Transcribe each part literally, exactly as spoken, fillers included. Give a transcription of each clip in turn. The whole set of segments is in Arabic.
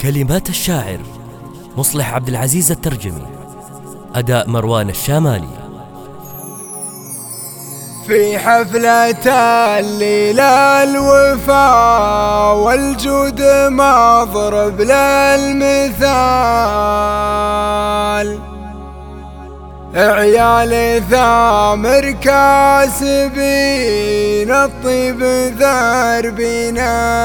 كلمات الشاعر مصلح عبد العزيز الترجمي، أداء مروان الشامالي. في حفلة الليلة الوفاء والجود مضرب للمثال، عيال ثامر كاسبين الطيب ذاربين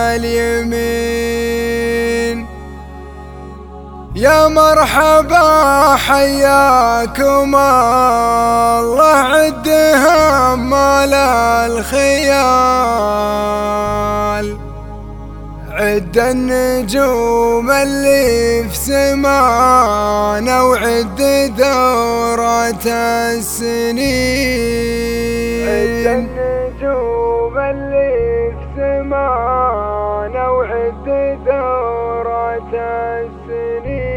اليمين. يا مرحبا حياكم الله عدها مال الخيال، عد النجوم اللي في سمانا وعد دورة السنين. عد النجوم اللي في سمانا وعد دورة السنين.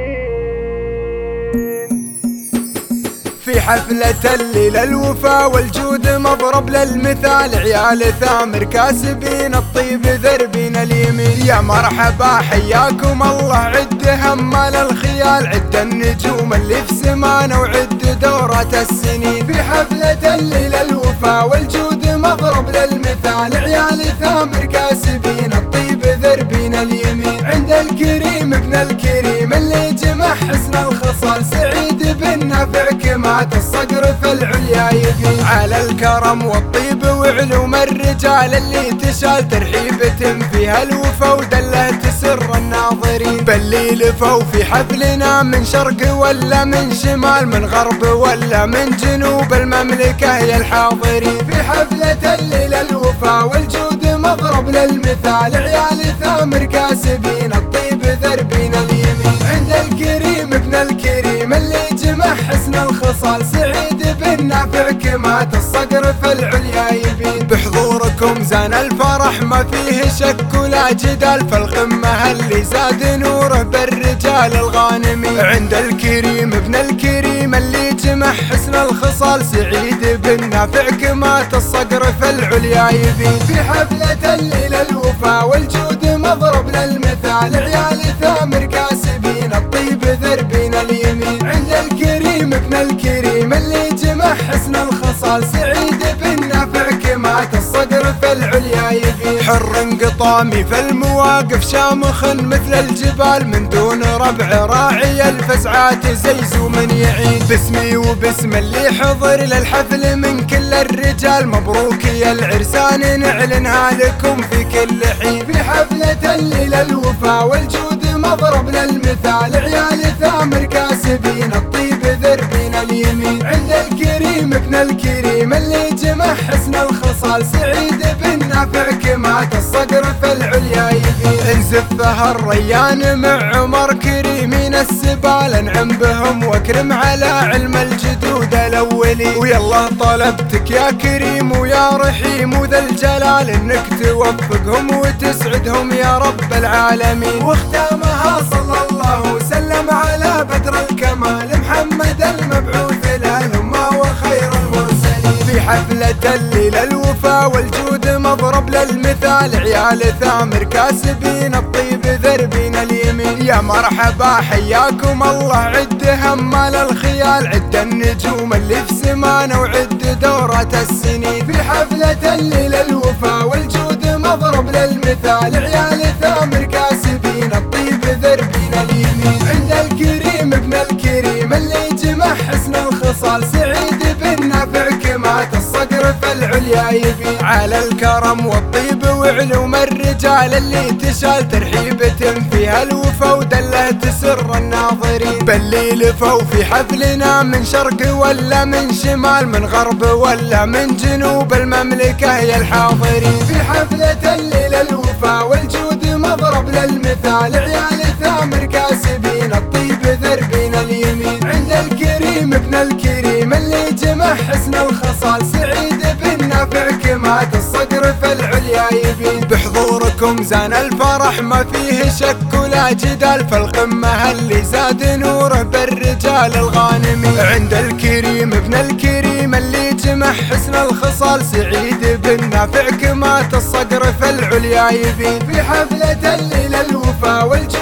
في حفلة الليلة الوفا والجود مضرب للمثال، عيال ثامر كاسبين الطيب ذربين اليمين. يا مرحبا حياكم الله عد همال الخيال، عد النجوم اللي في سمانا وعد دورة السنين. في حفلة الليلة الوفا والجود مضرب للمثال، عيال ثامر كاسبين الطيب ذربين اليمين. عند الكريم ابن الكريم اللي جمع حسن الخصال، سعيد بن نافع كمات الصقر في العليا يبين. على الكرم والطيب وعلوم الرجال اللي تشال، ترحيبة فيها الوفا ودله تسر الناظرين. باللي لفوا في حفلنا من شرق ولا من شمال، من غرب ولا من جنوب المملكة يا الحاضرين. في حفلة الليلة الوفا والجود مضرب للمثال، عيال ثامر كاسبين الطيب ذربين اليمين. عند الكريم ابن الكريم اللي جمع حسن الخصال، سعيد بن نافع كمات الصقر في العليا يبين. بحضوركم زان الفرح ما فيه شك ولا جدال، فالقمة اللي زاد نوره بالرجال الغانمين. عند الكريم ابن الكريم اللي جمع حسن الخصال، سعيد بن نافع كمات الصقر في العليا يبين. في حفلة الليلة الوفا والجود مضرب للمثال، عيال ثامر كاسبين الطيب ذربين اليمين. عند الكريم ابن الكريم اللي جمع حسن الخصال، سعيد بن نافع كمات الصقر في العليا يبين. حر قطامي في المواقف شامخ مثل الجبال، من دون ربع راعي الفزعات زيزو من يعين. باسمي وباسم اللي حضر للحفل من كل الرجال، مبروك يا العرسان نعلنها لكم في كل حين. في حفلة الليلة الوفا والجود مضرب للمثال، عيال ثامر كاسبين الطيب ذربين اليمين. عند الكريم ابن الكريم اللي جمع حسن الخصال، سعيد بن نافع كمات الصقر في العليا يبين. انزفها الريان مع عمر كريمين السبال، انعم بهم واكرم على علم الجدود الاولي. ويلا طلبتك يا كريم ويا رحيم وذا الجلال، انك توفقهم وتسعدهم يا رب العالمين. واختامها صلى الله وسلم على بدر الكمال، محمد المبعوث للأمة وخير المرسلين. في حفلة الليلة الوفا والجود مضرب للمثال، عيال ثامر كاسبين الطيب ذربين اليمين. يا مرحبا حياكم الله عد همال الخيال، عد النجوم اللي في سمانا وعد دورة السنين. في حفلة الليلة الوفا والجود مضرب للمثال، عيال ثامر كاسبين الطيب ذربين اليمين. عند الكريم ابن الكريم اللي جمع حسن الخصال، سعيد بن نافع كمات الصقر في العليا يبين. على الكرم والطيب وعلوم الرجال اللي تشال، ترحيبة فيها الوفا ودله تسر الناظرين. باللي لفوا في حفلنا من شرق ولا من شمال، من غرب ولا من جنوب المملكة يا الحاضرين. في حفلة الليلة الوفا والجود مضرب للمثال، عيال ثامر كاسبين الطيب ذربين اليمين. عند الكريم ابن الكريم اللي جمع حسن الخصال، سعيد بن نافع كمات الصقر في العليا يبين. بحضوركم زان الفرح ما فيه شك ولا جدال، فالقمة اللي زاد نوره بالرجال الغانمين. عند الكريم ابن الكريم اللي جمع حسن الخصال، سعيد بن نافع كمات الصقر في العليا يبين. في حفلة الليلة الوفا والجود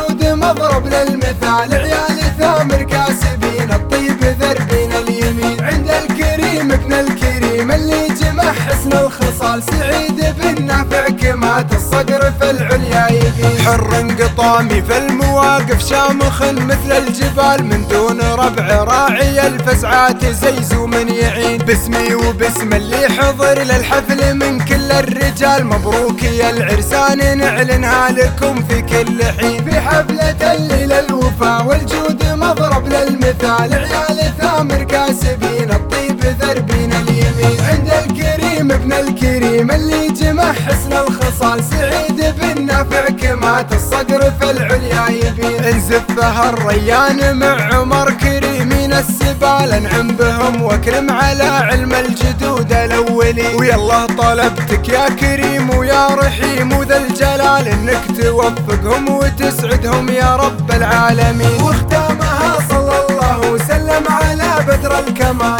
مضرب للمثال، عيال ثامر كاسبين الطيب ذربين اليمين. عند الكريم ابن الكريم اللي جمع حسن الخصال، سعيد بن نافع كمات الصقر في العليا يبين. حر قطامي في المواقف شامخ مثل الجبال، من دون ربع راعي الفزعات زيزو من يعين. باسمي وباسم اللي حضر للحفل من كل الرجال، مبروك يا العرسان نعلنها لكم في كل حين. في حفلة الليلة الوفا والجود مضرب للمثال، عيال ثامر كاسبين الطيب ذربين اليمين. عند الكريم ابن الكريم اللي جمع حسن الخصال، سعيد بن نافع كمات الصقر في العليا يبين. انزفها الريان مع عمر كريمين السبال، انعم بهم واكرم على علم الجدود الاولي. ويالله طلبتك يا كريم ويا رحيم وذا الجلال، انك توفقهم وتسعدهم يا رب العالمين. واختامها صلى الله وسلم على بدر الكمال.